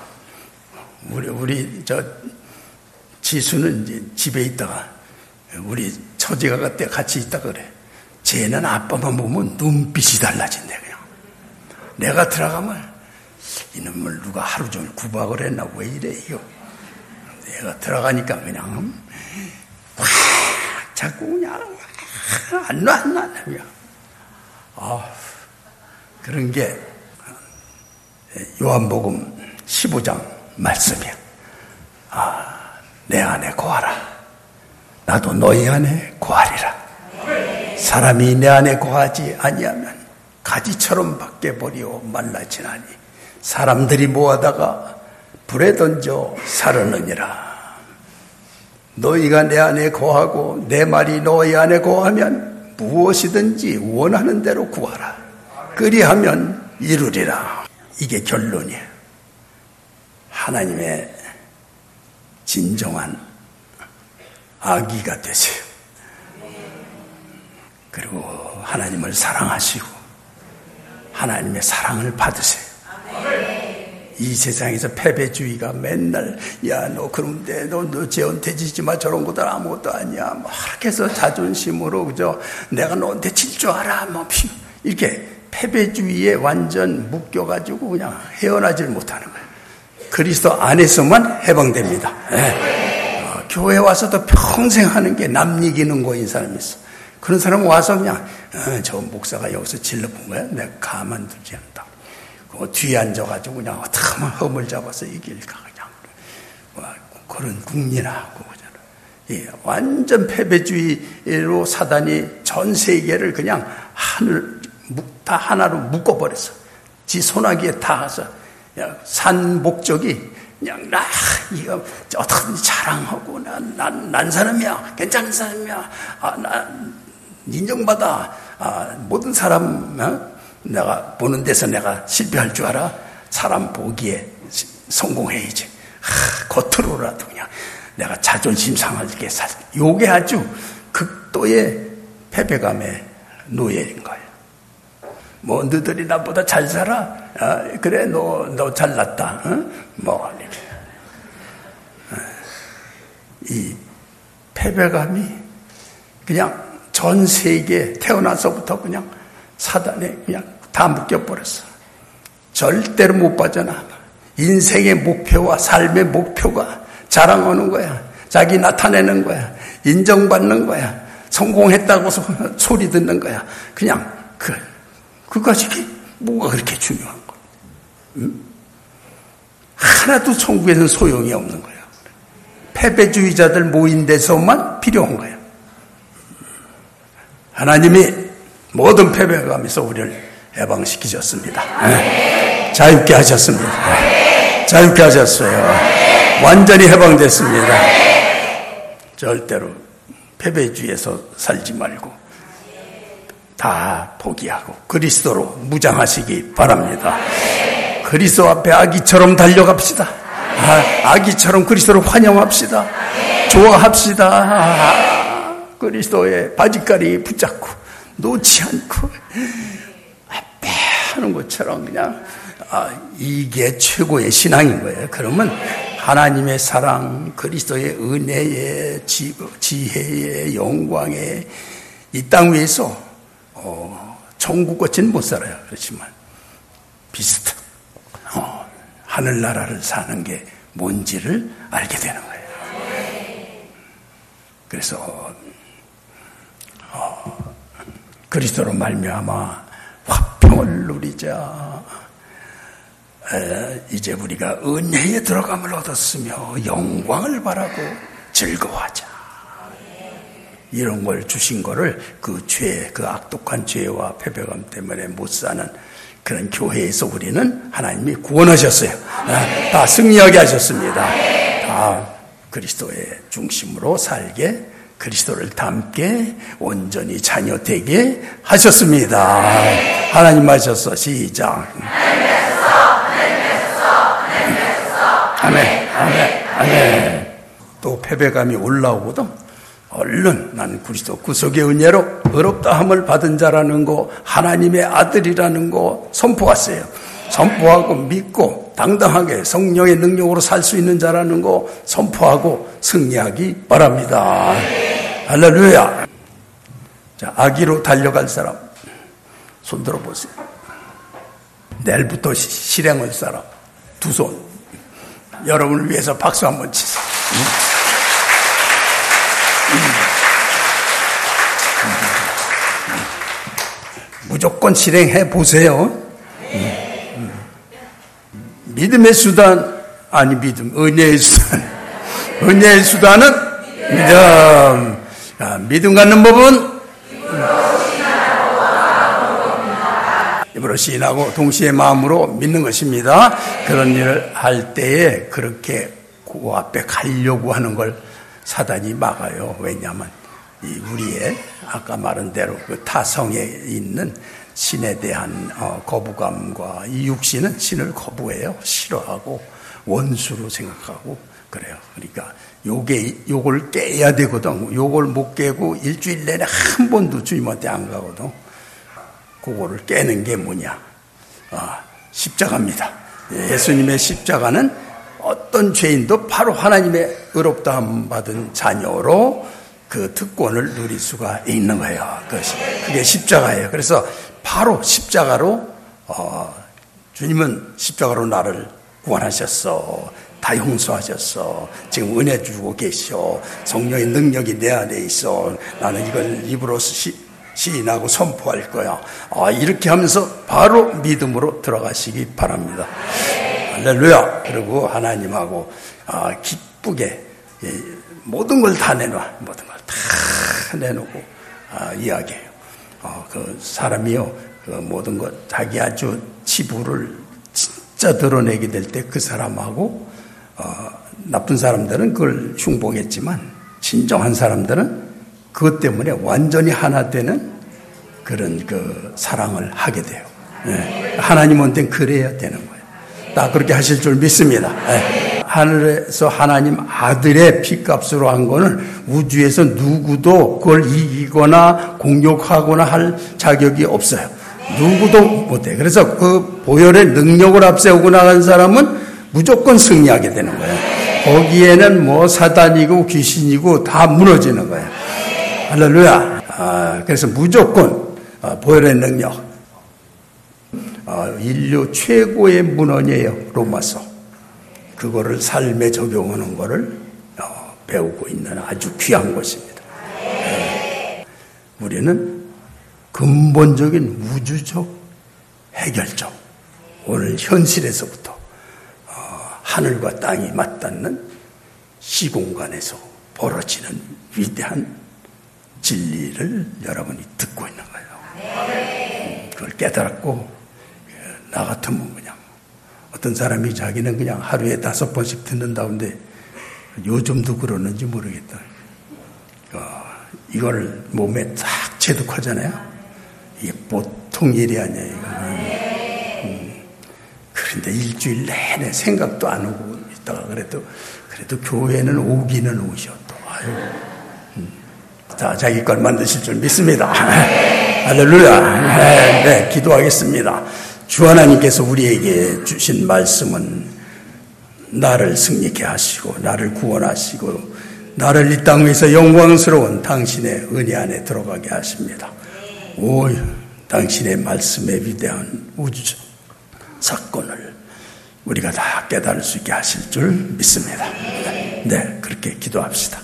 우리 지수는 이제 집에 있다가 우리 처제가 그때 같이 있다가 그래. 쟤는 아빠만 보면 눈빛이 달라진대, 그냥. 내가 들어가면 이놈을 누가 하루 종일 구박을 했나, 왜 이래, 이거. 내가 들어가니까 그냥, 자꾸 그냥, 안 놔. 그런 게, 요한복음 15장 말씀이야. 내 안에 거하라. 나도 너희 안에 거하리라. 사람이 내 안에 거하지 아니하면 가지처럼 밖에 버리고 말라지나니 사람들이 모아다가 불에 던져 사르느니라. 너희가 내 안에 거하고 내 말이 너희 안에 거하면 무엇이든지 원하는 대로 구하라. 그리하면 이루리라. 이게 결론이에요. 하나님의 진정한 아기가 되세요. 그리고 하나님을 사랑하시고 하나님의 사랑을 받으세요. 이 세상에서 패배주의가 맨날 야 너 그런데 너 쟤한테 지지 마 저런 것들 아무것도 아니야 뭐 이렇게 해서 자존심으로 그저 내가 너한테 질 줄 알아 뭐 이렇게 패배주의에 완전 묶여가지고 그냥 헤어나질 못하는 거예요. 그리스도 안에서만 해방됩니다. 교회 와서도 평생 하는 게 남 이기는 거인 사람이 있어. 그런 사람은 와서 그냥 저 목사가 여기서 질러본 거야. 내가 가만두지 않다. 그 뒤에 앉아가지고 그냥 어떻게 하면 허물 잡아서 이길까 그냥 그런 국민하고 예, 완전 패배주의로 사단이 전 세계를 그냥 다 하나로 묶어버렸어. 지 소나기에 다 해서 산 목적이 그냥 이거 어떻게든지 자랑하고 난 사람이야, 괜찮은 사람이야, 나 인정받아. 모든 사람 내가 보는 데서 내가 실패할 줄 알아. 사람 보기에 성공해야지. 겉으로라도 그냥 내가 자존심 상하게 요게 아주 극도의 패배감의 노예인 거예요. 뭐 너들이 나보다 잘 살아? 그래 너 잘났다. 뭐 이렇게. 이 패배감이 그냥 전 세계에 태어나서부터 그냥 사단에 그냥 다 묶여버렸어. 절대로 못 빠져나가. 인생의 목표와 삶의 목표가 자랑하는 거야. 자기 나타내는 거야. 인정받는 거야. 성공했다고 소리 듣는 거야. 그냥 그것이 뭐가 그렇게 중요한 거야. 응? 하나도 천국에는 소용이 없는 거야. 패배주의자들 모인 데서만 필요한 거야. 하나님이 모든 패배감에서 우리를 해방시키셨습니다. 자유케 하셨습니다. 자유케 하셨어요. 완전히 해방됐습니다. 절대로 패배주의에서 살지 말고 다 포기하고 그리스도로 무장하시기 바랍니다. 그리스도 앞에 아기처럼 달려갑시다. 아기처럼 그리스도를 환영합시다. 좋아합시다. 그리스도의 바짓가리 붙잡고 놓지 않고 앞에 하는 것처럼 그냥 이게 최고의 신앙인 거예요. 그러면 하나님의 사랑, 그리스도의 은혜의 지혜의 영광의 이 땅 위에서 천국같이는 못 살아요. 그렇지만 비슷한 하늘나라를 사는 게 뭔지를 알게 되는 거예요. 그래서 그리스도로 말미암아 화평을 누리자. 이제 우리가 은혜에 들어감을 얻었으며 영광을 바라고 즐거워하자. 이런 걸 주신 거를 그 악독한 죄와 패배감 때문에 못 사는 그런 교회에서 우리는 하나님이 구원하셨어요. 다 승리하게 하셨습니다. 다 그리스도의 중심으로 살게, 그리스도를 닮게, 온전히 자녀 되게 하셨습니다. 하나님 하셨어. 시작. 아멘, 아멘, 아멘. 또 패배감이 올라오거든. 얼른 난 그리스도 구속의 은혜로 의롭다함을 받은 자라는 거, 하나님의 아들이라는 거 선포하세요. 선포하고 믿고 당당하게 성령의 능력으로 살 수 있는 자라는 거 선포하고 승리하기 바랍니다. 할렐루야. 자, 아기로 달려갈 사람 손 들어보세요. 내일부터 실행할 사람 두 손. 여러분을 위해서 박수 한번 치세요. 무조건 실행해 보세요. 믿음의 수단, 아니 은혜의 수단. 은혜의 수단은 믿음. 믿음 갖는 법은 입으로 시인하고 동시에 마음으로 믿는 것입니다. 그런 일을 할 때에 그렇게 그 앞에 가려고 하는 걸 사단이 막아요. 왜냐하면 우리의 아까 말한 대로 그 타성에 있는 신에 대한 거부감과 이 육신은 신을 거부해요. 싫어하고 원수로 생각하고 그래요. 그러니까 요걸 깨야 되거든. 요걸 못 깨고 일주일 내내 한 번도 주님한테 안 가거든. 그거를 깨는 게 뭐냐? 십자가입니다. 예수님의 십자가는 어떤 죄인도 바로 하나님의 의롭다함 받은 자녀로 그 특권을 누릴 수가 있는 거예요. 그게 십자가예요. 그래서 바로 십자가로 주님은 십자가로 나를 구원하셨어. 다 용서하셨어. 지금 은혜 주고 계셔. 성령의 능력이 내 안에 있어. 나는 이걸 입으로 시인하고 선포할 거야. 이렇게 하면서 바로 믿음으로 들어가시기 바랍니다. 할렐루야. 그리고 하나님하고 기쁘게 모든 걸 다 내놔. 모든 걸 다 내놓고 이야기해요. 그 사람이요, 그 모든 것 자기 아주 치부를 진짜 드러내게 될 때 그 사람하고 나쁜 사람들은 그걸 흉보겠지만 진정한 사람들은 그것 때문에 완전히 하나 되는 그런 그 사랑을 하게 돼요. 하나님한테는 그래야 되는 거예요. 다 그렇게 하실 줄 믿습니다. 하늘에서 하나님 아들의 피값으로 한 거는 우주에서 누구도 그걸 이기거나 공격하거나 할 자격이 없어요. 누구도 못해. 그래서 그 보혈의 능력을 앞세우고 나간 사람은 무조건 승리하게 되는 거예요. 거기에는 뭐 사단이고 귀신이고 다 무너지는 거예요. 할렐루야. 그래서 무조건 보혈의 능력, 인류 최고의 문헌이에요. 로마서. 그거를 삶에 적용하는 거를 배우고 있는 아주 귀한 것입니다. 우리는 근본적인 우주적 해결적, 오늘 현실에서부터 하늘과 땅이 맞닿는 시공간에서 벌어지는 위대한 진리를 여러분이 듣고 있는 거예요. 그걸 깨달았고, 나 같으면 그냥 어떤 사람이 자기는 그냥 하루에 5번씩 듣는다는데 요즘도 그러는지 모르겠다. 이걸 몸에 딱 체득하잖아요. 이게 보통 일이 아니에요. 그런데 일주일 내내 생각도 안 오고 있다가 그래도 교회는 오기는 오셔도 자, 자기 걸 만드실 줄 믿습니다. 할렐루야. 네, 기도하겠습니다. 주 하나님께서 우리에게 주신 말씀은 나를 승리케 하시고 나를 구원하시고 나를 이 땅에서 영광스러운 당신의 은혜 안에 들어가게 하십니다. 오, 당신의 말씀의 위대한 우주적 사건을 우리가 다 깨달을 수 있게 하실 줄 믿습니다. 네, 그렇게 기도합시다.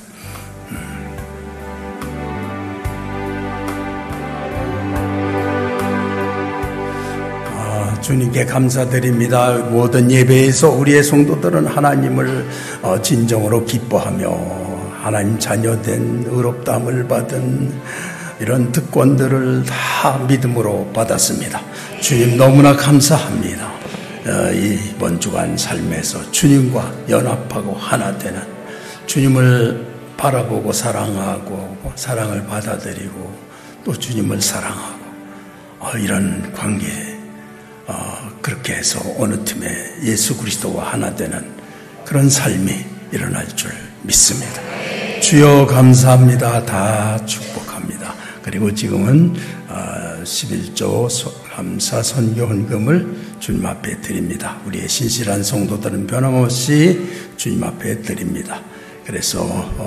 주님께 감사드립니다. 모든 예배에서 우리의 성도들은 하나님을 진정으로 기뻐하며 하나님 자녀된 의롭다함을 받은 이런 특권들을 다 믿음으로 받았습니다. 주님 너무나 감사합니다. 이번 주간 삶에서 주님과 연합하고 하나 되는, 주님을 바라보고 사랑하고 사랑을 받아들이고 또 주님을 사랑하고 이런 관계, 그렇게 해서 어느 틈에 예수 그리스도와 하나 되는 그런 삶이 일어날 줄 믿습니다. 주여 감사합니다. 다 축복합니다. 그리고 지금은 11조 감사 선교 헌금을 주님 앞에 드립니다. 우리의 신실한 성도들은 변함없이 주님 앞에 드립니다. 그래서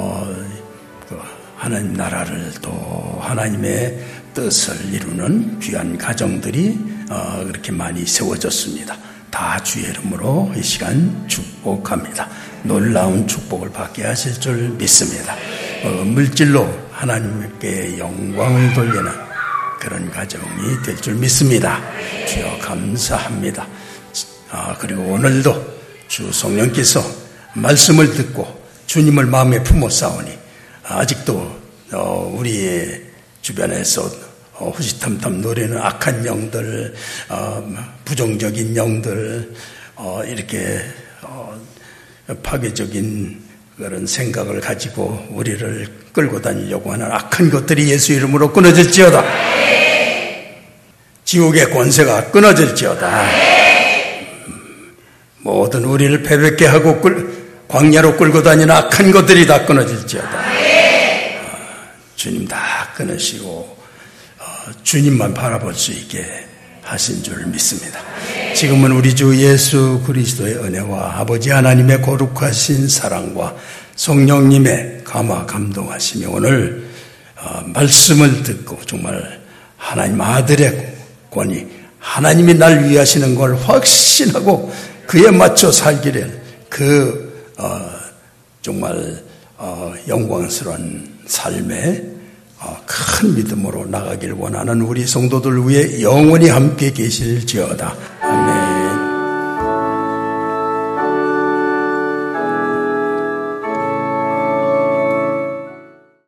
하나님 나라를 또 하나님의 뜻을 이루는 귀한 가정들이 그렇게 많이 세워졌습니다. 다 주의 이름으로 이 시간 축복합니다. 놀라운 축복을 받게 하실 줄 믿습니다. 물질로 하나님께 영광을 돌리는 그런 가정이 될 줄 믿습니다. 주여 감사합니다. 그리고 오늘도 주 성령께서 말씀을 듣고 주님을 마음에 품어 싸우니 아직도 우리의 주변에서 호시탐탐 노리는 악한 영들, 부정적인 영들, 이렇게 파괴적인 그런 생각을 가지고 우리를 끌고 다니려고 하는 악한 것들이 예수 이름으로 끊어질지어다. 지옥의 권세가 끊어질지어다. 모든 우리를 패배케 하고 광야로 끌고 다니는 악한 것들이 다 끊어질지어다. 주님 다 끊으시고 주님만 바라볼 수 있게 하신 줄 믿습니다. 지금은 우리 주 예수 그리스도의 은혜와 아버지 하나님의 거룩하신 사랑과 성령님의 감화 감동하심이 오늘 말씀을 듣고 정말 하나님 아들의 권위, 하나님이 날 위하시는 걸 확신하고 그에 맞춰 살기를 정말 영광스러운 삶에 큰 믿음으로 나가길 원하는 우리 성도들 위해 영원히 함께 계실지어다.